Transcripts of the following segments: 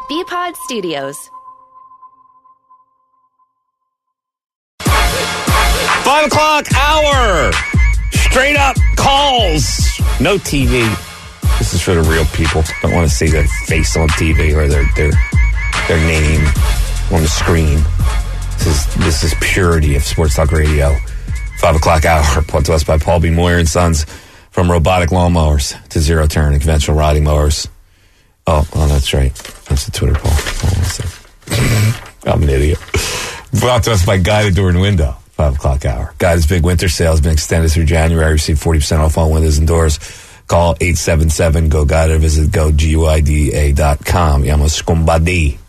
BPod Studios. 5 o'clock hour. Straight up calls. No TV. This is for the real people. Don't want to see their face on TV or their name on the screen. This is purity of Sports Talk Radio. 5 o'clock hour. Brought to us by Paul B. Moyer and Sons. From robotic lawnmowers to zero turn and conventional riding mowers. Oh, that's right. That's the Twitter poll. I'm an idiot. Brought to us by Guided Door and Window. 5 o'clock hour. Guided's big winter sale has been extended through January. Receive 40% off on windows and doors. Call 877-GO-GUIDED. Visit GoGuida.com. Yamo Scumbadi.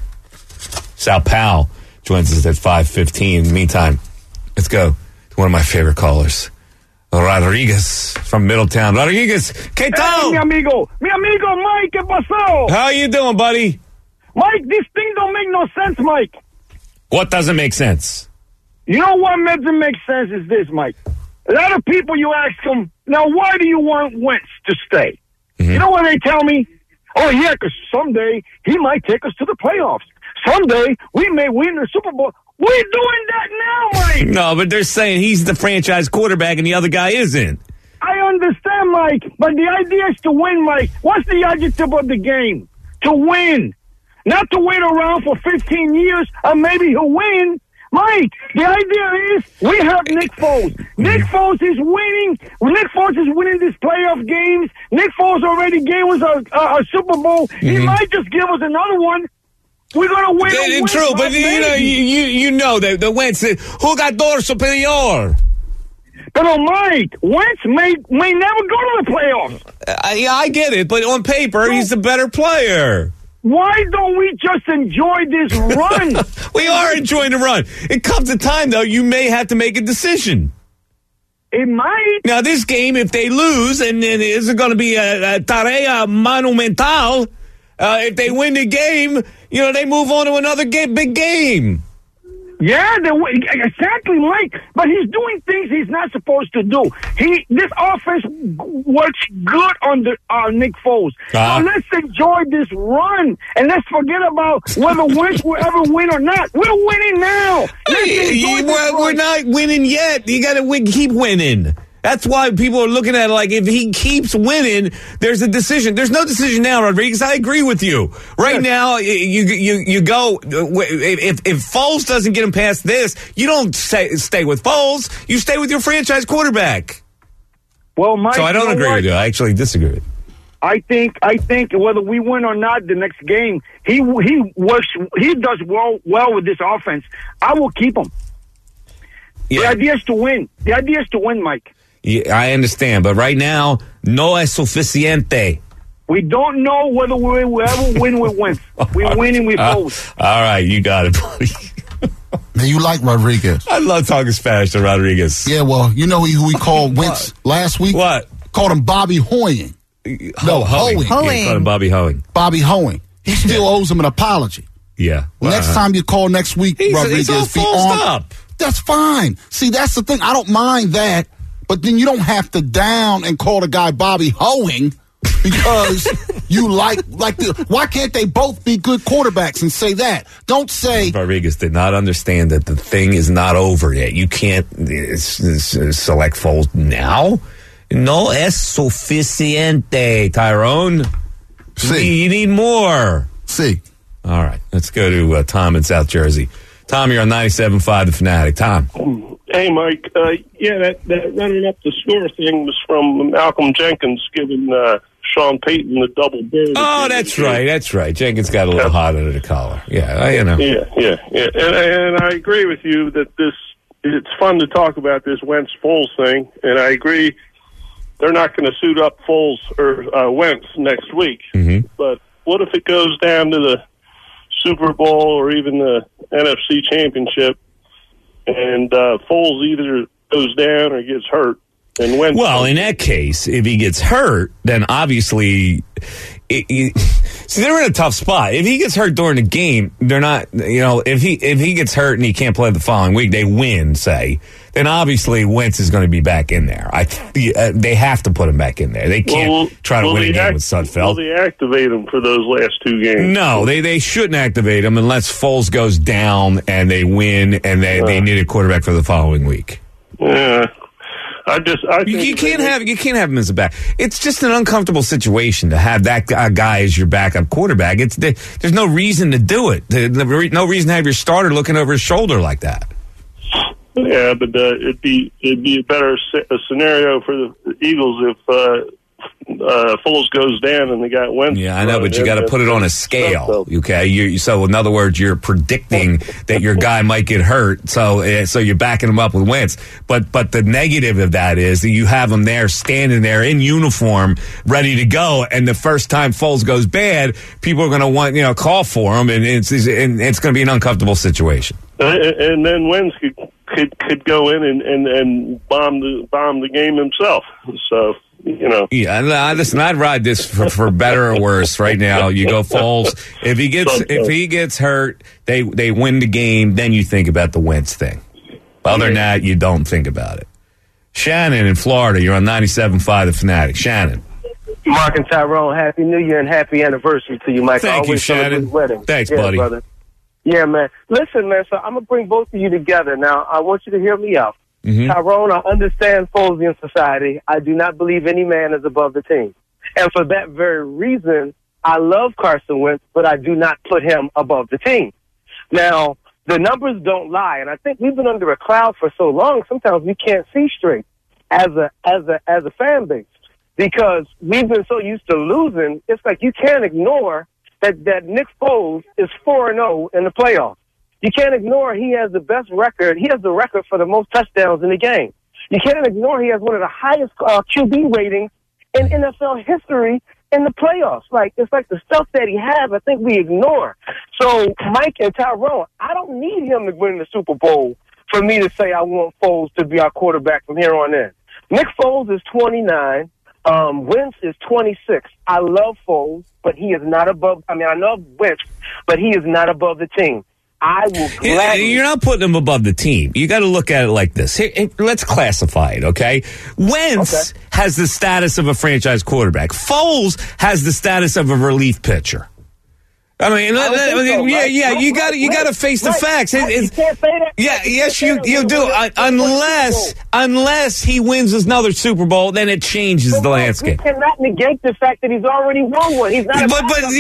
Sal Powell joins us at 5:15. In the meantime, let's go to one of my favorite callers. Rodriguez from Middletown. Rodriguez, ¿qué tal? Hey, mi amigo, Mike, ¿qué pasó? How you doing, buddy? Mike, this thing don't make no sense, Mike. What doesn't make sense? You know what doesn't make sense is this, Mike. A lot of people, you ask them, now why do you want Wentz to stay? Mm-hmm. You know what they tell me? Oh, yeah, because someday he might take us to the playoffs. Someday we may win the Super Bowl. We're doing that now, Mike. No, but they're saying he's the franchise quarterback and the other guy isn't. I understand, Mike, but the idea is to win, Mike. What's the adjective of the game? To win. Not to wait around for 15 years and maybe he'll win. Mike, the idea is we have Nick Foles. Nick Foles is winning. Nick Foles is winning these playoff games. Nick Foles already gave us a Super Bowl. He might just give us another one. We're going to win. True, but you know that the Wentz, jugador superior. But Mike, Wentz may never go to the playoffs. I get it, but on paper, he's the better player. Why don't we just enjoy this run? We are enjoying the run. It comes a time, though, you may have to make a decision. It might. Now, this game, if they lose, and then is it going to be a tarea monumental? If they win the game, they move on to another big game. Yeah, exactly, Mike. But he's doing things he's not supposed to do. This offense works good under Nick Foles. So let's enjoy this run, and let's forget about whether Wentz will ever win or not. We're winning now. We're not winning yet. You got to keep winning. That's why people are looking at it like if he keeps winning, there's a decision. There's no decision now, Rodriguez. I agree with you. Right now, you go, if Foles doesn't get him past this, you don't stay with Foles. You stay with your franchise quarterback. Well, Mike, so I don't agree with you. I actually disagree with you. I think whether we win or not the next game, he does well with this offense. I will keep him. Yeah. The idea is to win. Mike. Yeah, I understand, but right now, no es suficiente. We don't know whether we will ever win with Wentz. We're winning with both. All right, you got it, buddy. Man, you like Rodriguez. I love talking Spanish to Rodriguez. Yeah, well, you know who we called Wentz last week? What? Called him Bobby Hoeing. No, Hoeing. Yeah, called him Bobby Hoeing. Bobby Hoeing. He still owes him an apology. Yeah. Well, next time you call next week, Rodriguez, he's all up. That's fine. See, that's the thing. I don't mind that. But then you don't have to down and call the guy Bobby Hoeing because you like why can't they both be good quarterbacks and say that? Don't say. Rodriguez did not understand that the thing is not over yet. You can't select Foles now. No es suficiente, Tyrone. See. You need more. See. All right. Let's go to Tom in South Jersey. Tom, you're on 97.5 The Fanatic. Tom. Hey, Mike. That running up the score thing was from Malcolm Jenkins giving Sean Payton the double bird. Oh, that's right. Jenkins got a little hot under the collar. Yeah, Yeah. And I agree with you that it's fun to talk about this Wentz-Foles thing, and I agree they're not going to suit up Foles or Wentz next week. Mm-hmm. But what if it goes down to the Super Bowl or even the NFC Championship, and Foles either goes down or gets hurt? And Wentz. Well, in that case, if he gets hurt, then obviously, See, they're in a tough spot. If he gets hurt during the game, they're not, if he gets hurt and he can't play the following week, they win, say, then obviously Wentz is going to be back in there. They have to put him back in there. They can't try to win a game with Sudfeld. Will they activate him for those last 2 games? No, they shouldn't activate him unless Foles goes down and they win and they need a quarterback for the following week. Yeah. I think you can't have him as a back. It's just an uncomfortable situation to have that guy as your backup quarterback. There's no reason to do it. No reason to have your starter looking over his shoulder like that. Yeah, but it'd be a better scenario for the Eagles if Foles goes down and they got Wentz. Yeah, I know, but you got to put it on a scale, okay? So, in other words, you're predicting that your guy might get hurt, so you're backing him up with Wentz. But the negative of that is that you have him there, standing there in uniform, ready to go, and the first time Foles goes bad, people are going to want call for him, and it's going to be an uncomfortable situation. And then Wentz could go in and bomb the game himself. So. Yeah, listen, I'd ride this for better or worse right now. You go Foles. If he gets hurt, they win the game, then you think about the Wentz thing. Other than that, you don't think about it. Shannon in Florida, you're on 97.5 The Fanatic. Shannon. Mark and Tyrone, Happy New Year and happy anniversary to you, Mike. Thank you, Shannon. Thanks, buddy. Brother. Yeah, man. Listen, man, so I'm going to bring both of you together. Now, I want you to hear me out. Mm-hmm. Tyrone, I understand Folesian society. I do not believe any man is above the team. And for that very reason, I love Carson Wentz, but I do not put him above the team. Now, the numbers don't lie, and I think we've been under a cloud for so long, sometimes we can't see straight as a fan base. Because we've been so used to losing, it's like you can't ignore that Nick Foles is 4-0 in the playoffs. You can't ignore he has the best record. He has the record for the most touchdowns in the game. You can't ignore he has one of the highest QB ratings in NFL history in the playoffs. It's like the stuff that he has, I think we ignore. So, Mike and Tyrone, I don't need him to win the Super Bowl for me to say I want Foles to be our quarterback from here on in. Nick Foles is 29. Wentz is 26. I love Foles, but he is not above. I love Wentz, but he is not above the team. I will gladly. You're not putting him above the team. You got to look at it like this. Here, let's classify it, okay? Wentz has the status of a franchise quarterback. Foles has the status of a relief pitcher. I mean, you got to face the facts. You can't say that. Yeah, yes, you do. Unless he wins another Super Bowl, then it changes the landscape. We cannot negate the fact that he's already won one. He's not.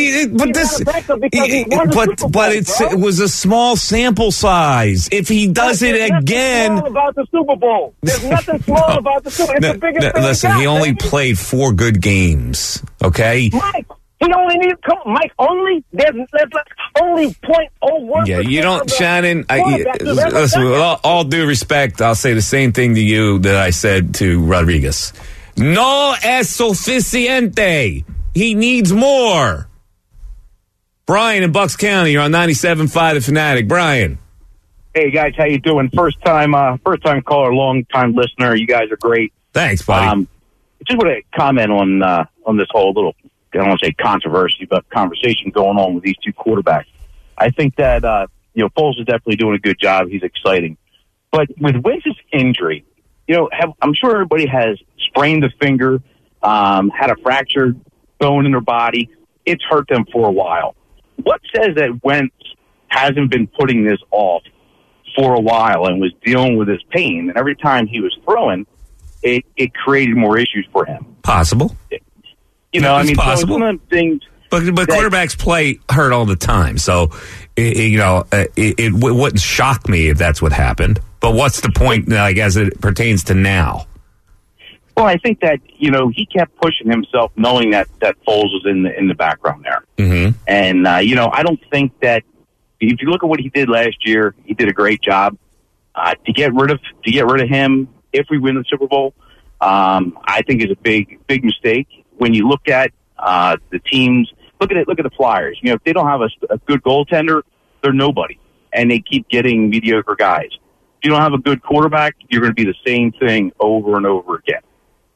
It was a small sample size. If he does it again, small about the Super Bowl. There's nothing small about the Super Bowl. It's the biggest thing. Listen, he only played 4 good games. Okay. Mike. He only needs, Mike, there's only 0.01%. Yeah, you don't, Shannon, listen, with all due respect, I'll say the same thing to you that I said to Rodriguez. No es suficiente. He needs more. Brian in Bucks County, you're on 97.5 The Fanatic. Brian. Hey, guys, how you doing? First time caller, long time listener. You guys are great. Thanks, buddy. Just want to comment on this whole little, I don't want to say controversy, but conversation going on with these two quarterbacks. I think that, Foles is definitely doing a good job. He's exciting. But with Wentz's injury, I'm sure everybody has sprained a finger, had a fractured bone in their body. It's hurt them for a while. What says that Wentz hasn't been putting this off for a while and was dealing with his pain? And every time he was throwing, it created more issues for him. Possible. It's possible. So one of the things, but quarterbacks play hurt all the time, so it wouldn't shock me if that's what happened. But what's the point, as it pertains to now? Well, I think that he kept pushing himself, knowing that Foles was in the background there, and I don't think that if you look at what he did last year, he did a great job to get rid of him. If we win the Super Bowl, I think is a big mistake. When you look at the teams, look at the Flyers. If they don't have a good goaltender, they're nobody, and they keep getting mediocre guys. If you don't have a good quarterback, you're going to be the same thing over and over again.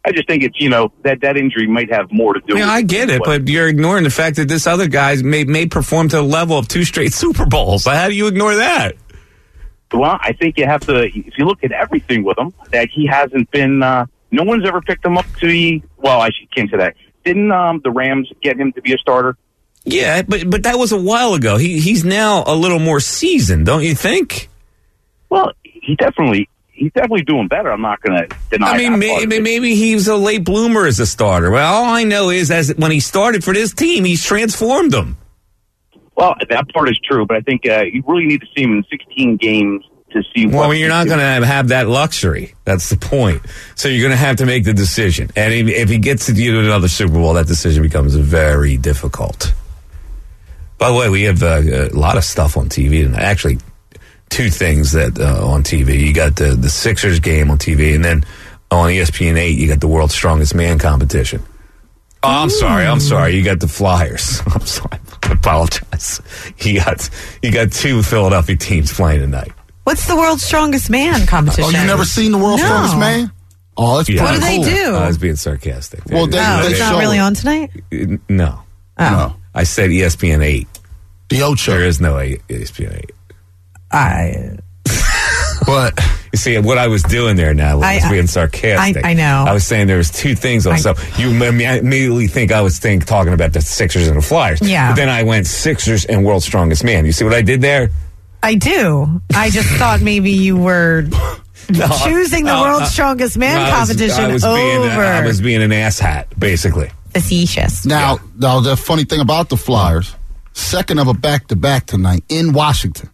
I just think it's, that injury might have more to do with it. I get it, but you're ignoring the fact that this other guy may perform to the level of 2 straight Super Bowls. How do you ignore that? Well, I think you have to, if you look at everything with him, that he hasn't been, no one's ever picked him up to be, well, I can't say that. Didn't the Rams get him to be a starter? Yeah, but that was a while ago. He's now a little more seasoned, don't you think? Well, he's definitely doing better. I'm not going to deny that. Maybe he's a late bloomer as a starter. Well, all I know is when he started for this team, he's transformed them. Well, that part is true, but I think you really need to see him in 16 games to see what... Well, you're not going to have that luxury. That's the point. So you're going to have to make the decision. And if he gets to another Super Bowl, that decision becomes very difficult. By the way, we have a lot of stuff on TV tonight. Actually, 2 things that on TV. You got the Sixers game on TV, and then on ESPN 8, you got the World's Strongest Man competition. Oh, I'm sorry. You got the Flyers. I'm sorry. I apologize. You got 2 Philadelphia teams playing tonight. What's the World's Strongest Man competition? Oh, you never seen the World's Strongest Man? Oh, it's pretty cool. What do they do? I was being sarcastic. Well, it's not really on tonight? No. Oh. No. I said ESPN 8. The Ocho. There is no ESPN 8. But you see, what I was doing there now was being sarcastic. I know. I was saying there was 2 things on. So you immediately think I was talking about the Sixers and the Flyers. Yeah. But then I went Sixers and World's Strongest Man. You see what I did there? I do. I just thought maybe you were choosing the World's Strongest Man competition over. I was being an asshat, basically. Facetious. Now, the funny thing about the Flyers, second of a back-to-back tonight in Washington.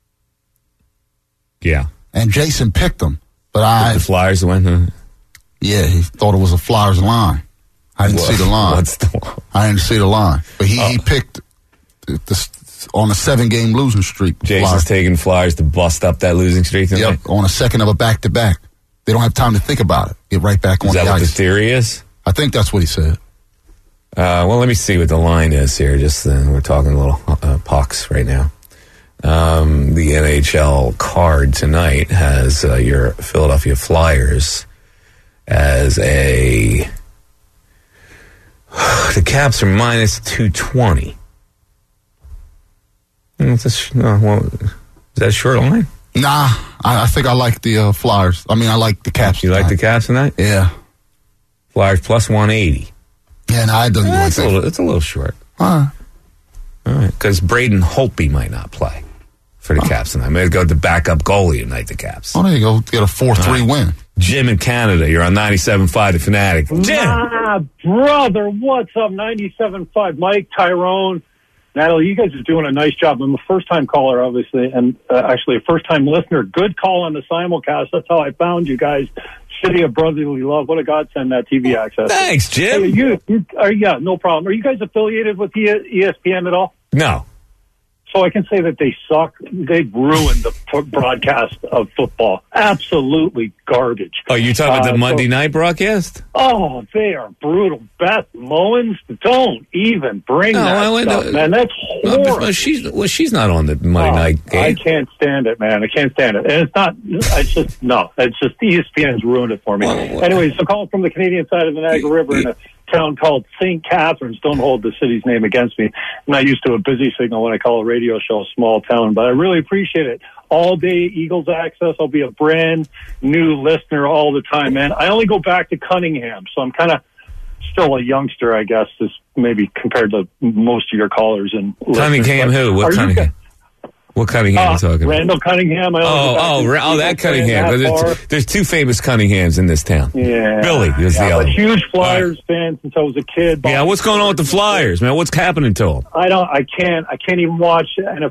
Yeah. And Jason picked them. But the Flyers win? Yeah, he thought it was a Flyers line. I didn't see the line. What's the line? I didn't see the line. But he picked on a 7-game losing streak. Jason's Flyers. taking Flyers to bust up that losing streak tonight? Yep, on a second of a back-to-back. They don't have time to think about it. Get right back on the ice. Is that what the theory is? I think that's what he said. Well, let me see what the line is here. We're talking a little pucks right now. The NHL card tonight has your Philadelphia Flyers as the Caps are minus 220. Is that a short line? Nah, I think I like the Flyers. I mean, I like the Caps. You like the Caps tonight? Yeah. Flyers plus 180. Yeah, no, I don't. It's a little short. All right, because Braden Holtby might not play for the Caps tonight. Maybe go with the backup goalie tonight, the Caps. Oh, there you go. Get a 4-3 win. Jim in Canada, you're on 97.5 The Fanatic. Jim! Brother, what's up? 97.5. Mike, Tyrone, Natalie, you guys are doing a nice job. I'm a first-time caller, obviously, and actually a first-time listener. Good call on the simulcast. That's how I found you guys. City of Brotherly Love. What a godsend, that TV access. Thanks, Jim. Hey, yeah, no problem. Are you guys affiliated with ESPN at all? No. So I can say that they suck. They've ruined the broadcast of football. Absolutely garbage. Oh, you talking about the Monday night broadcast? Oh, they are brutal. Beth Mowins, don't even bring that stuff, man. That's horrible. She's not on the Monday night game. I can't stand it, man. I can't stand it. And it's not, it's just ESPN's ruined it for me. Anyways, I'm calling from the Canadian side of the Niagara River in a town called St. Catharines. Don't hold the city's name against me. I'm not used to a busy signal when I call a radio show a small town, but I really appreciate it. All day Eagles access. I'll be a brand new listener all the time, man. I only go back to Cunningham, so I'm kind of still a youngster, I guess, is maybe compared to most of your callers and listeners. Cunningham who? What Cunningham? What Cunningham are you talking about? Randall Cunningham. That Cunningham. There's 2 famous Cunninghams in this town. Yeah. Billy is the other. I'm a huge Flyers fan since I was a kid. Yeah, what's going on with the Flyers, man? What's happening to them? I can't even watch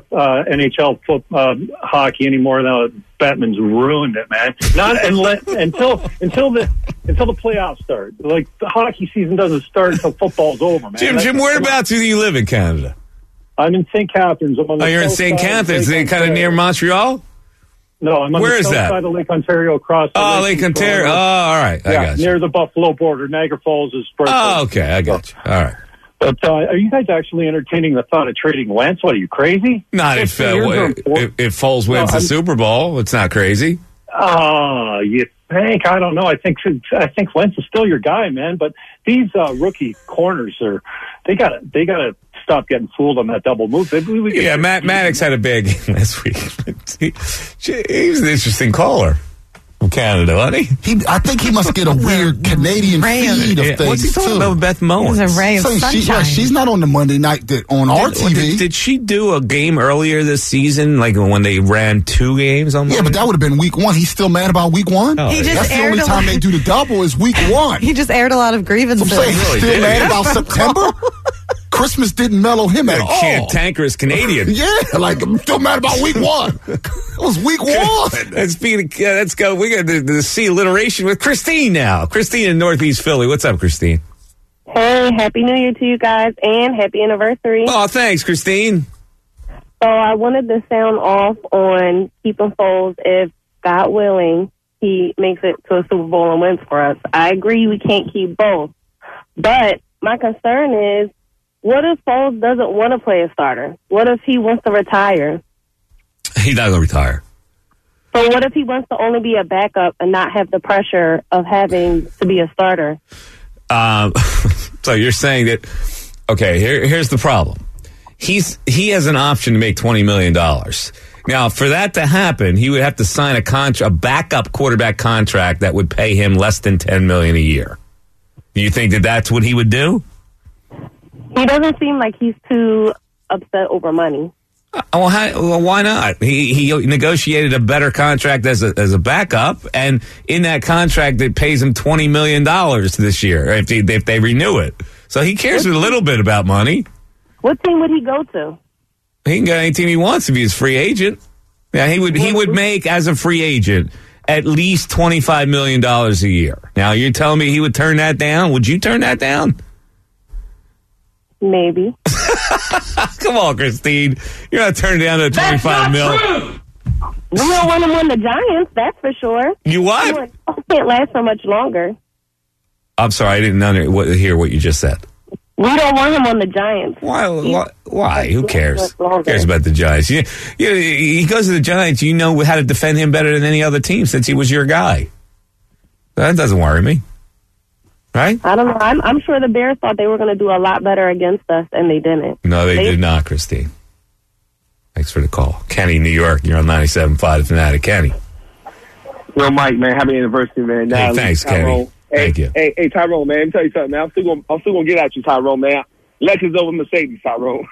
NHL hockey anymore now. Batman's ruined it, man. Not until the playoffs start. Like, the hockey season doesn't start until football's over, man. Jim, whereabouts do you live in Canada? I'm in St. Catharines. You're in St. Catharines. Kind of near Montreal? No, I'm on the south side of Lake Ontario, across the Lake Ontario. Oh, all right. I got you. Near the Buffalo border. Niagara Falls is... okay. I got you. All right. But are you guys actually entertaining the thought of trading Wentz? What, are you crazy? Not if Foles wins the Super Bowl. It's not crazy. You Hank, I don't know. I think Wentz is still your guy, man. But these rookie corners they gotta stop getting fooled on that double move. Maddox had a bad game last week. he was an interesting caller from Canada, wasn't he? I think he must get a weird Canadian feed of things. What's he talking about with Beth Mowins? He's a ray of sunshine. She's not on the Monday night on our TV. Did she do a game earlier this season, like when they ran 2 games on Monday? Yeah, but that would have been week 1. He's still mad about week 1? Oh, That's the only time they do the double is week 1. He just aired a lot of grievances. I'm saying he's still mad about September? Christmas didn't mellow him at all. Cantankerous Canadian. Yeah, like I'm still mad about week 1. It was week 1. Let's go. We got the C alliteration with Christine now. Christine in Northeast Philly. What's up, Christine? Hey, Happy New Year to you guys, and Happy Anniversary. Oh, thanks, Christine. So I wanted to sound off on keeping Foles if, God willing, he makes it to a Super Bowl and wins for us. I agree we can't keep both. But my concern is, what if Foles doesn't want to play a starter? What if he wants to retire? He's not going to retire. So what if he wants to only be a backup and not have the pressure of having to be a starter? So you're saying that, okay, here's the problem. He has an option to make $20 million. Now, for that to happen, he would have to sign a backup quarterback contract that would pay him less than $10 million a year. Do you think that that's what he would do? He doesn't seem like he's too upset over money. Well, why not? He negotiated a better contract as a backup, and in that contract, it pays him $20 million this year if they renew it. So he cares a little bit about money. What team would he go to? He can go to any team he wants if he's a free agent. Yeah, he would make as a free agent at least $25 million a year. Now you're telling me he would turn that down? Would you turn that down? Maybe. Come on, Christine. You're not turning down to $25 million. We don't want him on the Giants, that's for sure. You what? He can't last so much longer. I'm sorry, I didn't hear what you just said. We don't want him on the Giants. Why? Who cares? Who cares about the Giants? He goes to the Giants. You know how to defend him better than any other team since he was your guy. That doesn't worry me. Right? I don't know. I'm sure the Bears thought they were going to do a lot better against us, and they didn't. No, they did not, Christine. Thanks for the call. Kenny, New York, you're on 97.5 The Fanatic. Kenny. Well, Mike, man, happy anniversary, man. Hey, thanks, Kenny. Thank you. Hey, Tyrone, man, let me tell you something, man. I'm still gonna get at you, Tyrone, man. Legends over Mercedes, Tyrone.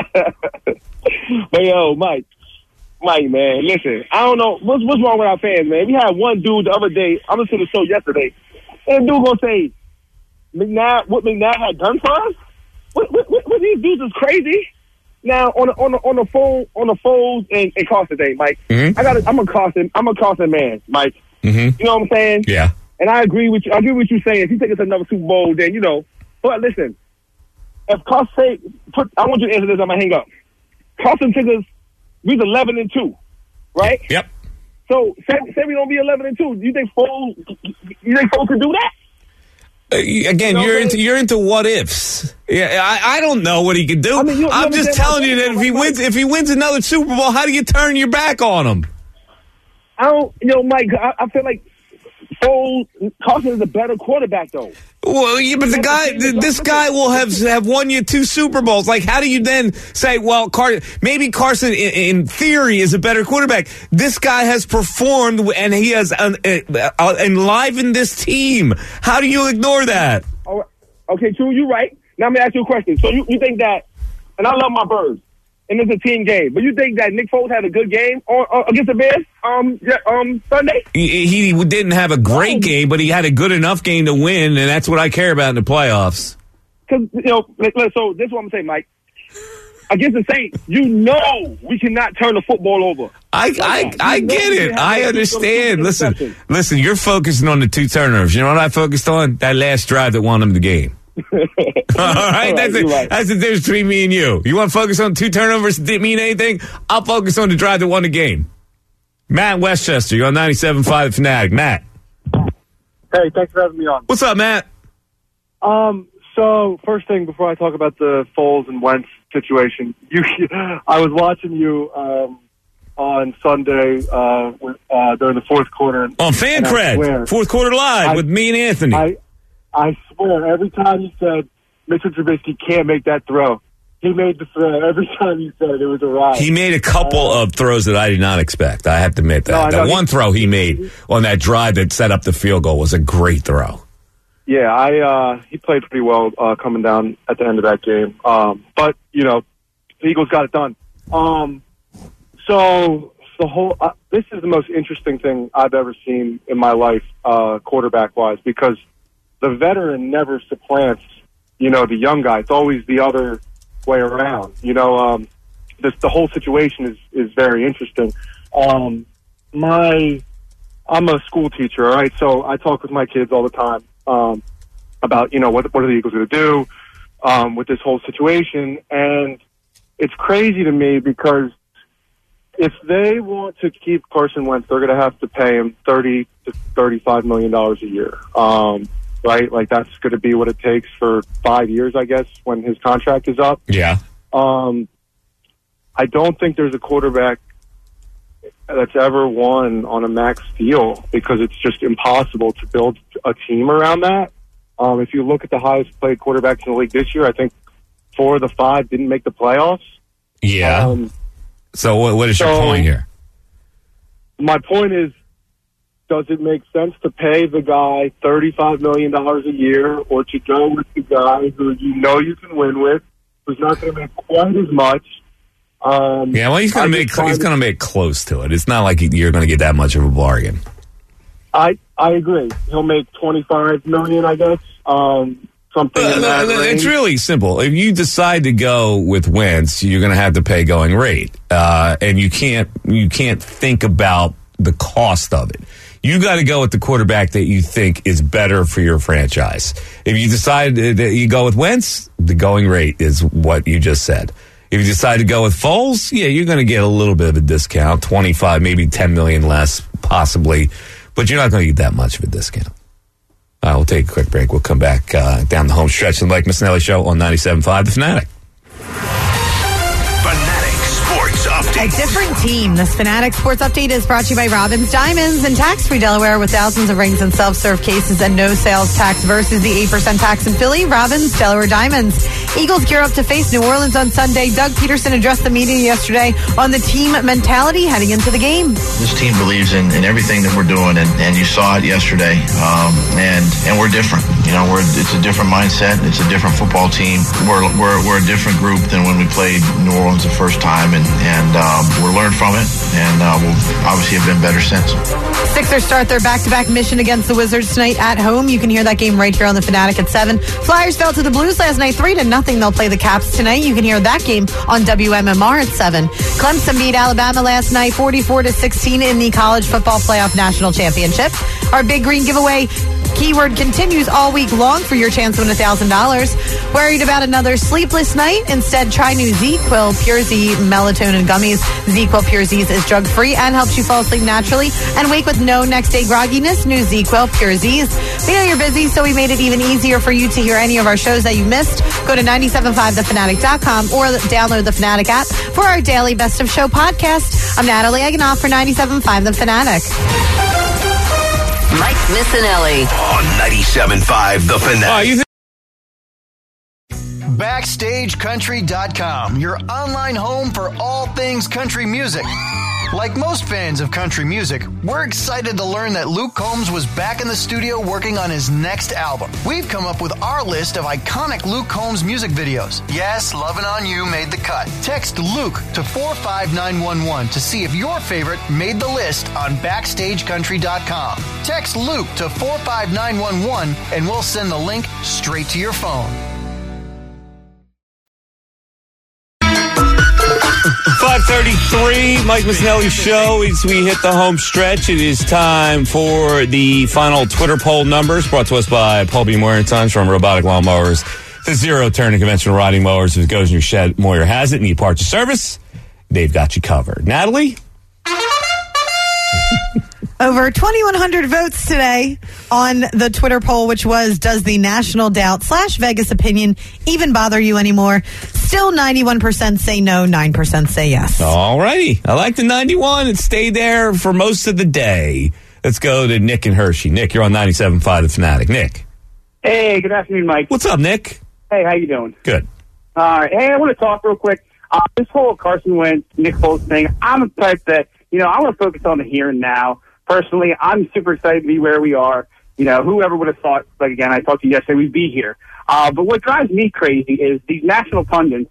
But yo, Mike, man, listen, I don't know what's wrong with our fans, man. We had one dude the other day. I listened to the show yesterday, and the dude gonna say, what McNabb had done for us? What these dudes is crazy. Now on the phone and Carson thing, Mike. Mm-hmm. I'm a Carson man, Mike. Mm-hmm. You know what I'm saying? Yeah. And I agree with you. I agree with you saying if he takes us another Super Bowl, then But listen, if Carson I want you to answer this. I'm gonna hang up. Carson took us. We was 11-2, right? Yep. So say we don't be 11-2. Do you think Foles could do that? Again, you're into what ifs. Yeah, I don't know what he can do. I mean, I'm just telling you that if he wins another Super Bowl, how do you turn your back on him? Mike. I feel like Carson is a better quarterback, though. Well, yeah, but this guy will have won you 2 Super Bowls. Like, how do you then say, well, maybe Carson in theory is a better quarterback? This guy has performed and he has enlivened this team. How do you ignore that? Okay, true, you're right. Now let me ask you a question. So you think that, and I love my Birds, and it's a team game, but you think that Nick Foles had a good game against the Bears Sunday? He didn't have a great game, but he had a good enough game to win, and that's what I care about in the playoffs. Because, so this is what I'm saying, Mike. Against the Saints, we cannot turn the football over. I get it. I understand. Listen, you're focusing on the 2 turnovers. You know what I focused on? That last drive that won him the game. All right, that's the difference between me and you. You want to focus on 2 turnovers that didn't mean anything? I'll focus on the drive that won the game. Matt Westchester, you're on 97.5 The Fanatic. Matt. Hey, thanks for having me on. What's up, Matt? So first thing before I talk about the Foles and Wentz situation, I was watching you on on Sunday during the fourth quarter. On Fan Cred, fourth quarter live with me and Anthony. I swear, every time you said Mitchell Trubisky can't make that throw, he made the throw. Every time you said it was a ride. He made a couple of throws that I did not expect. I have to admit that. That one throw he made on that drive that set up the field goal was a great throw. Yeah, he played pretty well coming down at the end of that game. But, you know, the Eagles got it done. So the whole this is the most interesting thing I've ever seen in my life, quarterback-wise, because the veteran never supplants, you know, the young guy. It's always the other way around. You know, the whole situation is very interesting. I'm a school teacher, all right? So I talk with my kids all the time about, you know, what are the Eagles going to do with this whole situation. And it's crazy to me because if they want to keep Carson Wentz, they're going to have to pay him $30 to $35 million a year. Right? Like, that's going to be what it takes for 5 years, I guess, when his contract is up. Yeah. I don't think there's a quarterback that's ever won on a max deal because it's just impossible to build a team around that. If you look at the highest paid quarterbacks in the league this year, I think 4 of the 5 didn't make the playoffs. Yeah. So what is your point here? My point is, does it make sense to pay the guy $35 million a year, or to go with the guy who you know you can win with, who's not going to make quite as much? Yeah, well, he's going to make close to it. It's not like you're going to get that much of a bargain. I agree. He'll make $25 million, I guess. Something in that range. It's really simple. If you decide to go with Wentz, you're going to have to pay going rate, and you can't think about the cost of it. You got to go with the quarterback that you think is better for your franchise. If you decide that you go with Wentz, the going rate is what you just said. If you decide to go with Foles, yeah, you're going to get a little bit of a discount, 25, maybe 10 million less, possibly, but you're not going to get that much of a discount. We'll take a quick break. We'll come back down the home stretch of the Mike Missanelli Show on 97.5 The Fanatic. A different team. This Fanatic Sports Update is brought to you by Robbins Diamonds and Tax-Free Delaware with thousands of rings and self-serve cases and no sales tax versus the 8% tax in Philly. Robbins, Delaware Diamonds. Eagles gear up to face New Orleans on Sunday. Doug Peterson addressed the media yesterday on the team mentality heading into the game. This team believes in everything that we're doing, and you saw it yesterday. And we're different. You know, it's a different mindset. It's a different football team. We're a different group than when we played New Orleans the first time, and we'll learn from it, and we'll obviously have been better since. Sixers start their back-to-back mission against the Wizards tonight at home. You can hear that game right here on the Fanatic at 7. Flyers fell to the Blues last night 3-0. They'll play the Caps tonight. You can hear that game on WMMR at 7. Clemson beat Alabama last night 44-16 in the College Football Playoff National Championship. Our Big Green giveaway keyword continues all week long for your chance to win $1,000. Worried about another sleepless night? Instead, try new ZzzQuil Pure Z Melatonin Gummies. ZzzQuil Pure Z is drug-free and helps you fall asleep naturally and wake with no next-day grogginess. New ZzzQuil Pure Z's. We know you're busy, so we made it even easier for you to hear any of our shows that you missed. Go to 975thefanatic.com or download the Fanatic app for our daily Best of Show podcast. I'm Natalie Eganoff for 97.5 The Fanatic. Mike Missanelli on 97.5 The Fanatic. BackstageCountry.com, your online home for all things country music. Like most fans of country music, we're excited to learn that Luke Combs was back in the studio working on his next album. We've come up with our list of iconic Luke Combs music videos. Yes, Lovin' On You made the cut. Text Luke to 45911 to see if your favorite made the list on BackstageCountry.com. Text Luke to 45911 and we'll send the link straight to your phone. 5:33, Mike Missanelli Show. As we hit the home stretch, it is time for the final Twitter poll numbers brought to us by Paul B. Moyer & Sons from Robotic Lawnmowers to zero-turn and conventional riding mowers. If it goes in your shed, Moyer has it. Need parts or service, they've got you covered. Natalie? Over 2,100 votes today on the Twitter poll, which was, does the national doubt / Vegas opinion even bother you anymore? Still 91% say no, 9% say yes. All righty. I like the 91. It stayed there for most of the day. Let's go to Nick and Hershey. Nick, you're on 97.5 The Fanatic. Nick. Hey, good afternoon, Mike. What's up, Nick? Hey, how you doing? Good. All right. Hey, I want to talk real quick. This whole Carson Wentz, Nick Foles thing, I'm the type that, I want to focus on the here and now. Personally, I'm super excited to be where we are. Whoever would have thought, like, again, I talked to you yesterday, we'd be here. But what drives me crazy is these national pundits,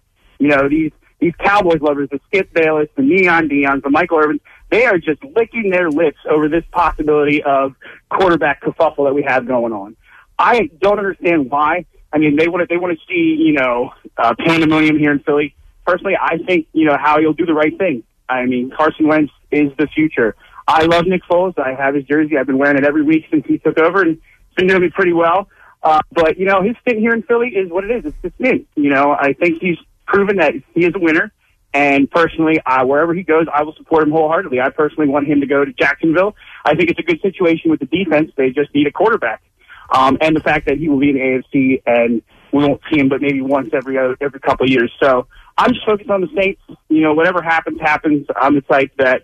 these Cowboys lovers, the Skip Bayless, the Neon Deions, the Michael Irvin, they are just licking their lips over this possibility of quarterback kerfuffle that we have going on. I don't understand why. I mean, they want to see, pandemonium here in Philly. Personally, I think, Howie will do the right thing. I mean, Carson Wentz is the future. I love Nick Foles. I have his jersey. I've been wearing it every week since he took over, and it's been doing me pretty well. But, his stint here in Philly is what it is. It's just me. I think he's proven that he is a winner. And personally, wherever he goes, I will support him wholeheartedly. I personally want him to go to Jacksonville. I think it's a good situation with the defense. They just need a quarterback. And the fact that he will be in the AFC and we won't see him but maybe once every couple of years. So I'm just focused on the Saints. Whatever happens. I'm the type that,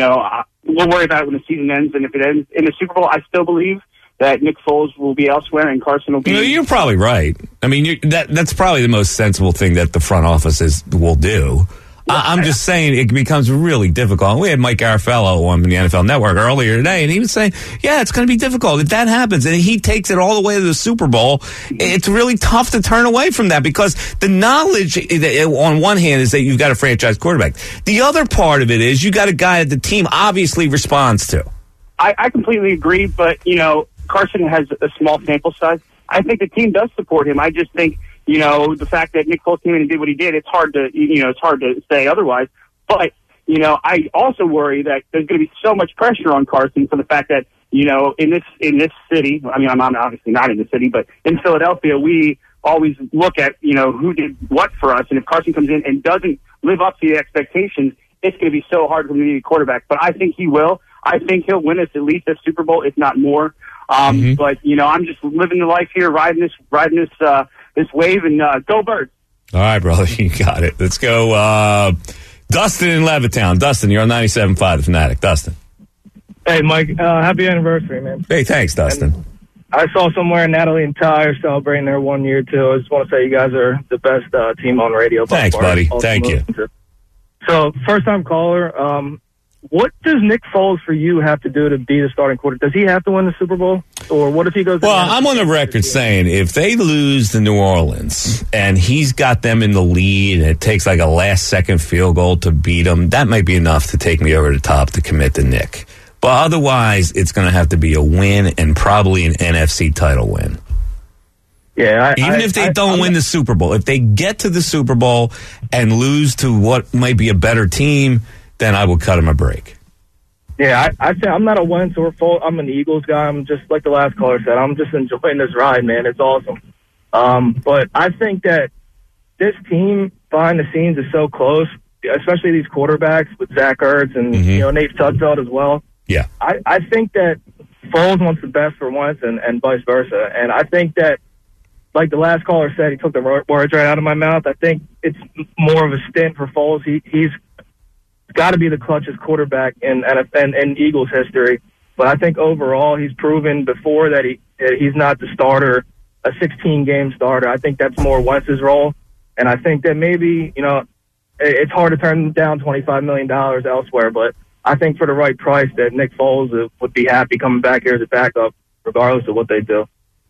we'll worry about it when the season ends. And if it ends in the Super Bowl, I still believe that Nick Foles will be elsewhere and Carson will be. You're probably right. I mean, that's probably the most sensible thing that the front office will do. I'm just saying it becomes really difficult. We had Mike Garafolo on the NFL Network earlier today, and he was saying, yeah, it's going to be difficult. If that happens, and he takes it all the way to the Super Bowl, it's really tough to turn away from that because the knowledge on one hand is that you've got a franchise quarterback. The other part of it is you got a guy that the team obviously responds to. I completely agree, but, Carson has a small sample size. I think the team does support him. I just think, the fact that Nick Foles came in and did what he did, it's hard to say otherwise. But, I also worry that there's going to be so much pressure on Carson for the fact that, in this city, I mean, I'm obviously not in the city, but in Philadelphia, we always look at, who did what for us. And if Carson comes in and doesn't live up to the expectations, it's going to be so hard for him to be a quarterback. But I think he will. I think he'll win us at least a Super Bowl, if not more. But, I'm just living the life here, riding this wave, and go Birds. All right, brother, you got it. Let's go. Dustin in Levittown. Dustin, you're on 97.5 The Fanatic. Dustin. Hey, Mike, happy anniversary, man. Hey, thanks, Dustin. And I saw somewhere Natalie and Ty are celebrating their 1 year, too. I just want to say you guys are the best team on radio. Thanks, buddy. Thank you. So, first-time caller, what does Nick Foles for you have to do to be the starting quarterback? Does he have to win the Super Bowl? Or what if he goes... Well, I'm on the record saying if they lose to New Orleans and he's got them in the lead and it takes like a last-second field goal to beat them, that might be enough to take me over the top to commit to Nick. But otherwise, it's going to have to be a win and probably an NFC title win. Yeah, even if they don't win the Super Bowl, if they get to the Super Bowl and lose to what might be a better team, then I will cut him a break. Yeah, I say I'm not a Wentz or Foles. I'm an Eagles guy. I'm just like the last caller said. I'm just enjoying this ride, man. It's awesome. But I think that this team behind the scenes is so close, especially these quarterbacks with Zach Ertz and Nate Sudfeld as well. Yeah, I think that Foles wants the best for Wentz and vice versa. And I think that, like the last caller said, he took the words right out of my mouth. I think it's more of a stint for Foles. He's got to be the clutchest quarterback in Eagles history. But I think overall he's proven before that he's not the starter, a 16-game starter. I think that's more Wentz's role. And I think that maybe, it's hard to turn down $25 million elsewhere. But I think for the right price that Nick Foles would be happy coming back here as a backup, regardless of what they do.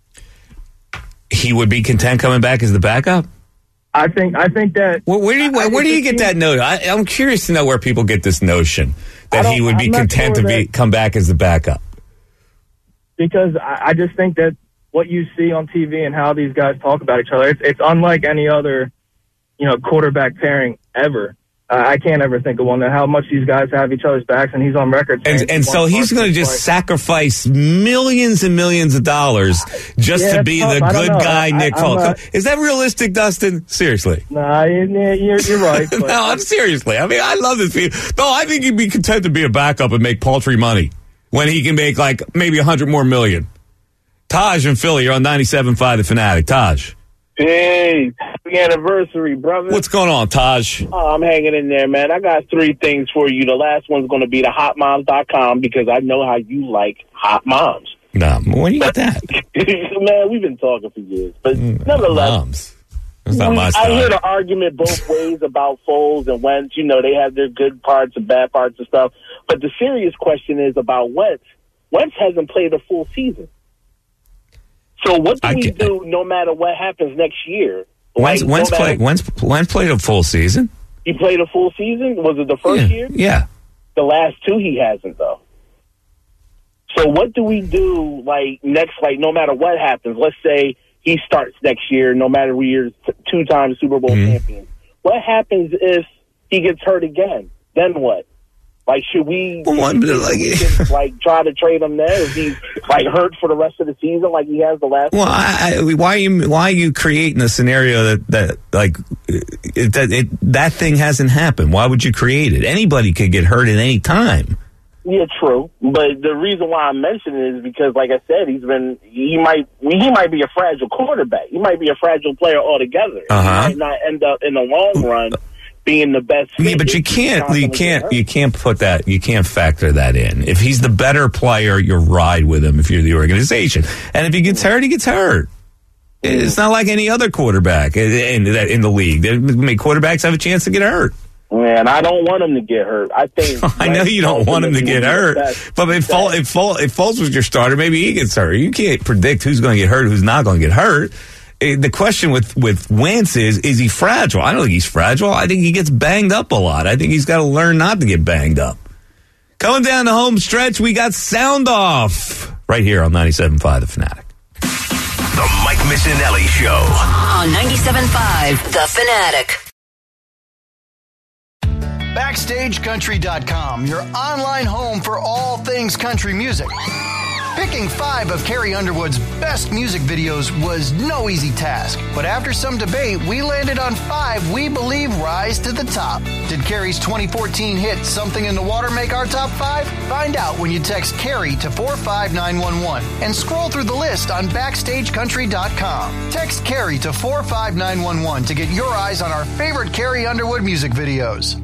He would be content coming back as the backup? I think that. Well, where do you get that notion? I'm curious to know where people get this notion that he would be content to come back as the backup. Because I just think that what you see on TV and how these guys talk about each other, it's unlike any other, quarterback pairing ever. I can't ever think of one. How much these guys have each other's backs, and he's on record. And so he's going to just sacrifice millions and millions of dollars just to be the good guy, Nick Foles. Is that realistic, Dustin? Seriously? Nah, you're right. But. No, I'm seriously. I mean, I love this. No, I think he'd be content to be a backup and make paltry money when he can make like maybe $100 more million. Taj in Philly, you're on 97.5 The Fanatic. Taj. Hey, happy anniversary, brother. What's going on, Taj? Oh, I'm hanging in there, man. I got 3 things for you. The last one's going to be the hotmoms.com because I know how you like hot moms. No, when you got that? Man, we've been talking for years. But nevertheless, moms. That's not my style. I hear the argument both ways about Foles and Wentz. You know, they have their good parts and bad parts and stuff. But the serious question is about Wentz. Wentz hasn't played a full season. So what do we do no matter what happens next year? Wentz played a full season. He played a full season? Was it the first year? Yeah. The last 2 he hasn't, though. So what do we do, no matter what happens? Let's say he starts next year, no matter we're 2-time Super Bowl champion. What happens if he gets hurt again? Then what? Should we try to trade him there? Is he hurt for the rest of the season like he has the last? Well, why are you creating a scenario that thing hasn't happened? Why would you create it? Anybody could get hurt at any time. Yeah, true. But the reason why I mention it is because, like I said, he might be a fragile quarterback. He might be a fragile player altogether. He might not end up in the long run being the best. Yeah, but you can't put that, you can't factor that in. If he's the better player, you ride with him if you're the organization. And if he gets hurt, he gets hurt. It's not like any other quarterback in the league. Quarterbacks have a chance to get hurt. Man, I don't want him to get hurt. I think I know you don't want him to get hurt, but if Foles was your starter, maybe he gets hurt. You can't predict who's going to get hurt, who's not going to get hurt. The question with Wentz is he fragile? I don't think he's fragile. I think he gets banged up a lot. I think he's got to learn not to get banged up. Coming down the home stretch, we got Sound Off right here on 97.5 The Fanatic. The Mike Missinelli Show on 97.5 The Fanatic. BackstageCountry.com, your online home for all things country music. Picking 5 of Carrie Underwood's best music videos was no easy task, but after some debate, we landed on 5 we believe rise to the top. Did Carrie's 2014 hit Something in the Water make our top 5? Find out when you text Carrie to 45911 and scroll through the list on BackstageCountry.com. Text Carrie to 45911 to get your eyes on our favorite Carrie Underwood music videos.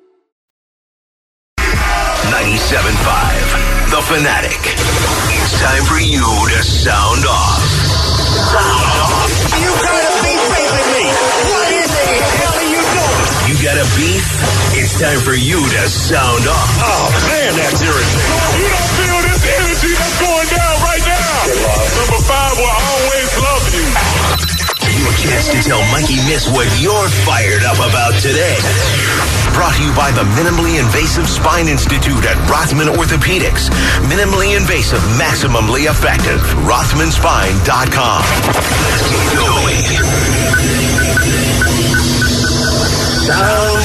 97.5 The Fanatic. It's time for you to sound off. Sound off. You got a beef with me. What in the hell are you doing? You got a beef? It's time for you to sound off. Oh, man, that's irritating. You don't feel this energy that's going down right now. Number 5 will always love you. Your chance to tell Mikey Miss what you're fired up about today. Brought to you by the Minimally Invasive Spine Institute at Rothman Orthopedics. Minimally invasive, maximally effective. RothmanSpine.com. Let's keep going. Sound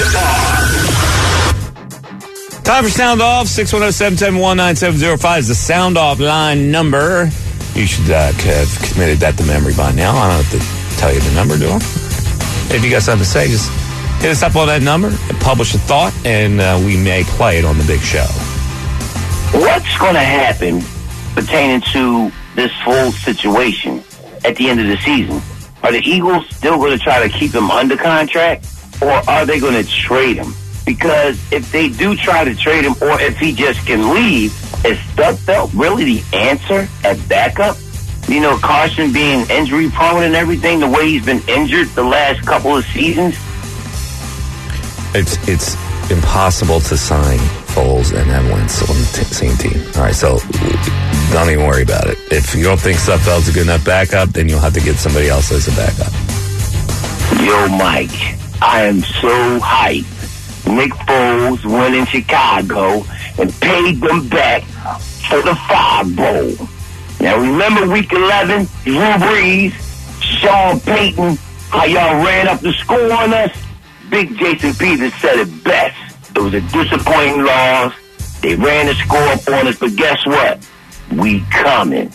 off. Time for Sound Off. 610-771-9705 is the Sound Off line number. You should have committed that to memory by now. I don't have to tell you the number, do I? If you got something to say, just hit us up on that number and publish a thought, and we may play it on the big show. What's going to happen pertaining to this whole situation at the end of the season? Are the Eagles still going to try to keep him under contract, or are they going to trade him? Because if they do try to trade him, or if he just can leave, is Stutfeld really the answer at backup? You know, Carson being injury prone and everything, the way he's been injured the last couple of seasons. It's impossible to sign Foles and have Wentz on the same team. All right, so don't even worry about it. If you don't think Stutfeld's a good enough backup, then you'll have to get somebody else as a backup. Yo, Mike, I am so hyped. Nick Foles went in Chicago and paid them back for the Five Bowl. Now, remember Week 11, Drew Brees, Sean Payton, how y'all ran up the score on us? Big Jason Peters said it best. It was a disappointing loss. They ran the score up on us, but guess what? We coming.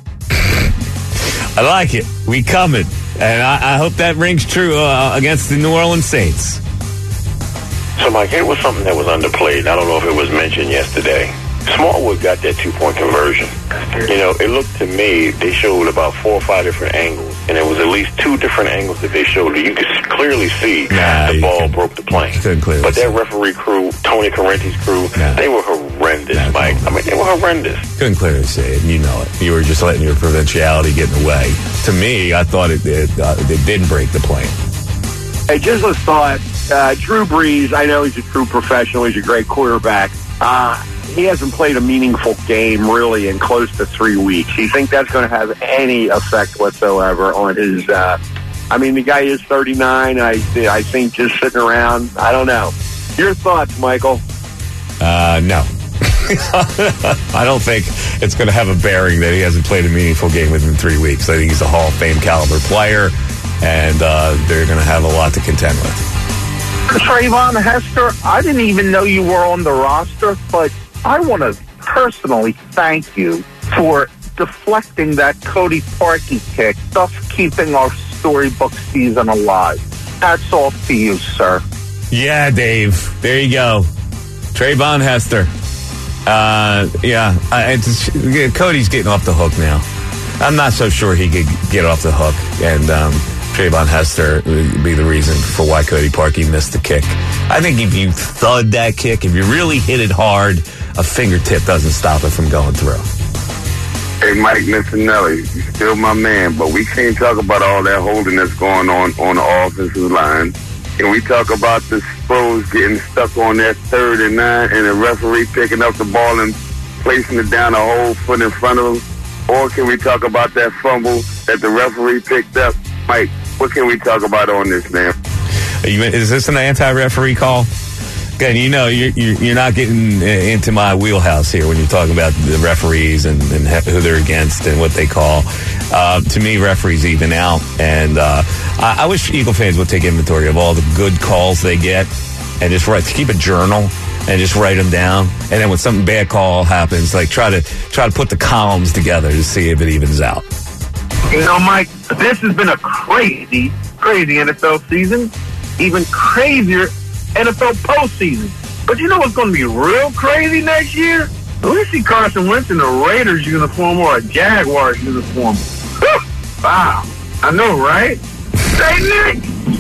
I like it. We coming. And I hope that rings true against the New Orleans Saints. So, Mike, here was something that was underplayed. I don't know if it was mentioned yesterday. Smallwood got that two-point conversion. You know, it looked to me, they showed about 4 or 5 different angles, and it was at least 2 different angles that they showed. You could clearly see the ball broke the plane. But that referee crew, Tony Correnti's crew, they were horrendous, Mike. I mean, they were horrendous. Couldn't clearly see it, and you know it. You were just letting your provinciality get in the way. To me, I thought it didn't break the plane. Hey, just a thought. Drew Brees, I know he's a true professional. He's a great quarterback. He hasn't played a meaningful game really in close to 3 weeks. Do you think that's going to have any effect whatsoever on his... I mean, the guy is 39. I think just sitting around, I don't know. Your thoughts, Michael? No. I don't think it's going to have a bearing that he hasn't played a meaningful game within 3 weeks. I think he's a Hall of Fame caliber player, and they're going to have a lot to contend with. Trayvon Hester, I didn't even know you were on the roster, but I want to personally thank you for deflecting that Cody Parkey kick, thus keeping our storybook season alive. Hats off to you, sir. Yeah, Dave. There you go. Trayvon Hester. Cody's getting off the hook now. I'm not so sure he could get off the hook, and Trayvon Hester would be the reason for why Cody Parkey missed the kick. I think if you thud that kick, if you really hit it hard, a fingertip doesn't stop it from going through. Hey, Mike Missinelli, you're still my man, but we can't talk about all that holding that's going on the offensive line. Can we talk about the Spurs getting stuck on that 3rd and 9 and the referee picking up the ball and placing it down a whole foot in front of him? Or can we talk about that fumble that the referee picked up? Mike, what can we talk about on this, man? Is this an anti-referee call? Again, you know, you're not getting into my wheelhouse here when you're talking about the referees and who they're against and what they call. To me, referees even out. And I wish Eagle fans would take inventory of all the good calls they get and just keep a journal and just write them down. And then when something bad call happens, like try to put the columns together to see if it evens out. You know, Mike, this has been a crazy NFL season. Even crazier NFL postseason. But you know what's going to be real crazy next year? We see Carson Wentz in a Raiders uniform or a Jaguars uniform. Wow. I know, right? Say Nick!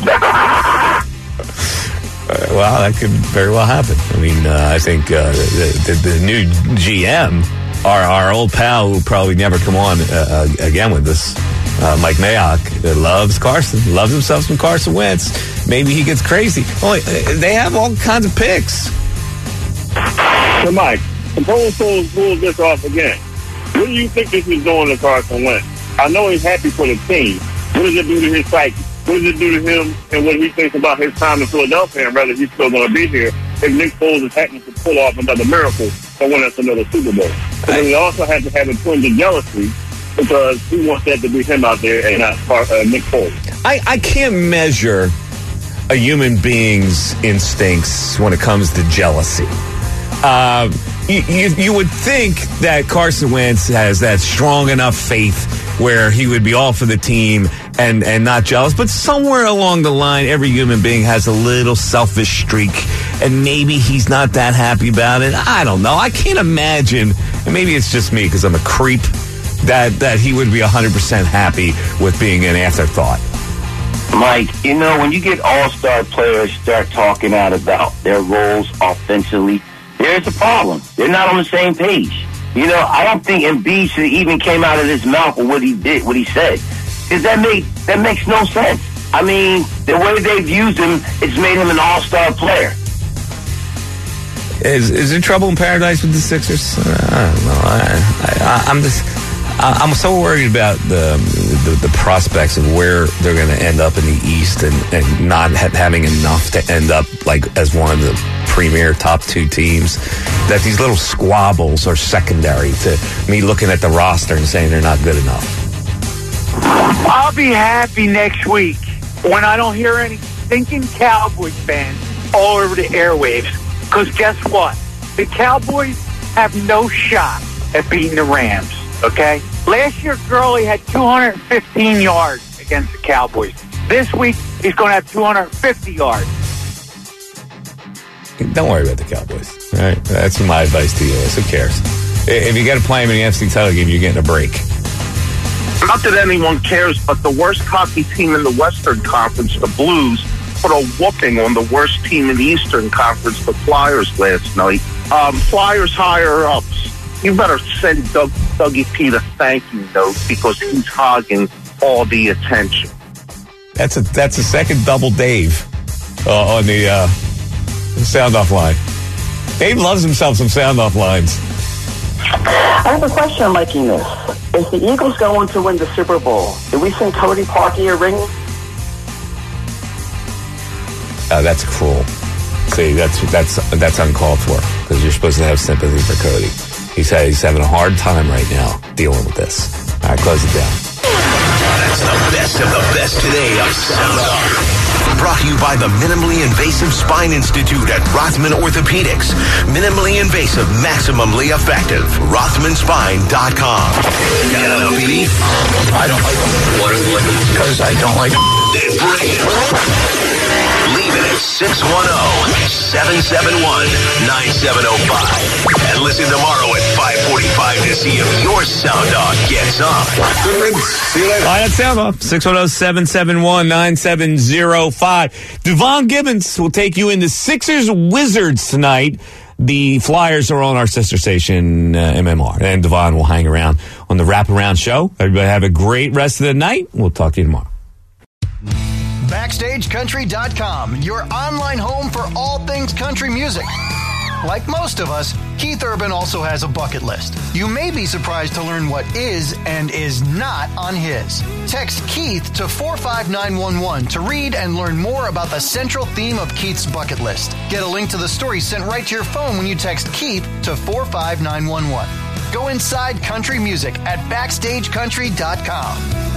Well, that could very well happen. I mean, I think the new GM, our old pal who will probably never come on again with us, Mike Mayock, loves Carson, loves himself some Carson Wentz. Maybe he gets crazy. Oh, they have all kinds of picks. So, Mike, suppose pulls this off again. What do you think this is doing to Carson Wentz? I know he's happy for the team. What does it do to his psyche? What does it do to him and what he thinks about his time in Philadelphia and whether he's still going to be here if Nick Foles is happening to pull off another miracle and win us another Super Bowl? And then we also have to have a twinge of jealousy because he wants that to be him out there and not Nick Foles. I can't measure a human being's instincts when it comes to jealousy. You would think that Carson Wentz has that strong enough faith where he would be all for the team and not jealous. But somewhere along the line, every human being has a little selfish streak, and maybe he's not that happy about it. I don't know. I can't imagine, and maybe it's just me because I'm a creep, that he would be 100% happy with being an afterthought. Mike, you know, when you get all-star players start talking out about their roles offensively, there's a problem. They're not on the same page. You know, I don't think Embiid should even came out of his mouth with what he did, what he said. Because that makes no sense. I mean, the way they've used him, it's made him an all-star player. Is there trouble in paradise with the Sixers? I don't know. I'm so worried about the prospects of where they're going to end up in the East and not having enough to end up like as one of the premier top 2 teams, that these little squabbles are secondary to me looking at the roster and saying they're not good enough. I'll be happy next week when I don't hear any stinking Cowboys fans all over the airwaves. Because guess what? The Cowboys have no shot at beating the Rams, okay? Last year, Gurley had 215 yards against the Cowboys. This week, he's going to have 250 yards. Don't worry about the Cowboys. All right, that's my advice to you. Who cares? If you got to play them in the NFC title game, you're getting a break. Not that anyone cares, but the worst hockey team in the Western Conference, the Blues, put a whooping on the worst team in the Eastern Conference, the Flyers, last night. Flyers higher-ups, you better send Dougie P a thank you note because he's hogging all the attention. That's a second double Dave on the sound-off line. Dave loves himself some sound-off lines. I have a question, Mikey Miss. If the Eagles go on to win the Super Bowl, do we send Cody Parkey a ring? That's cruel. See, that's uncalled for because you're supposed to have sympathy for Cody. He's having a hard time right now dealing with this. All right, close it down. That's the best of the best today of Sound Off. Brought to you by the Minimally Invasive Spine Institute at Rothman Orthopedics. Minimally invasive, maximally effective. RothmanSpine.com. Got a beef? I don't like them. Because I don't like them. Then bring it. Leave it at 610-771-9705. And listen tomorrow at 5:45 to see if your sound dog gets on. See you later. All right, that's Sound Off. 610-771-9705. Devon Gibbons will take you into Sixers-Wizards tonight. The Flyers are on our sister station, MMR. And Devon will hang around on the wraparound show. Everybody have a great rest of the night. We'll talk to you tomorrow. BackstageCountry.com, your online home for all things country music. Like most of us, Keith Urban also has a bucket list. You may be surprised to learn what is and is not on his. Text Keith to 45911 to read and learn more about the central theme of Keith's bucket list. Get a link to the story sent right to your phone when you text Keith to 45911. Go inside country music at BackstageCountry.com.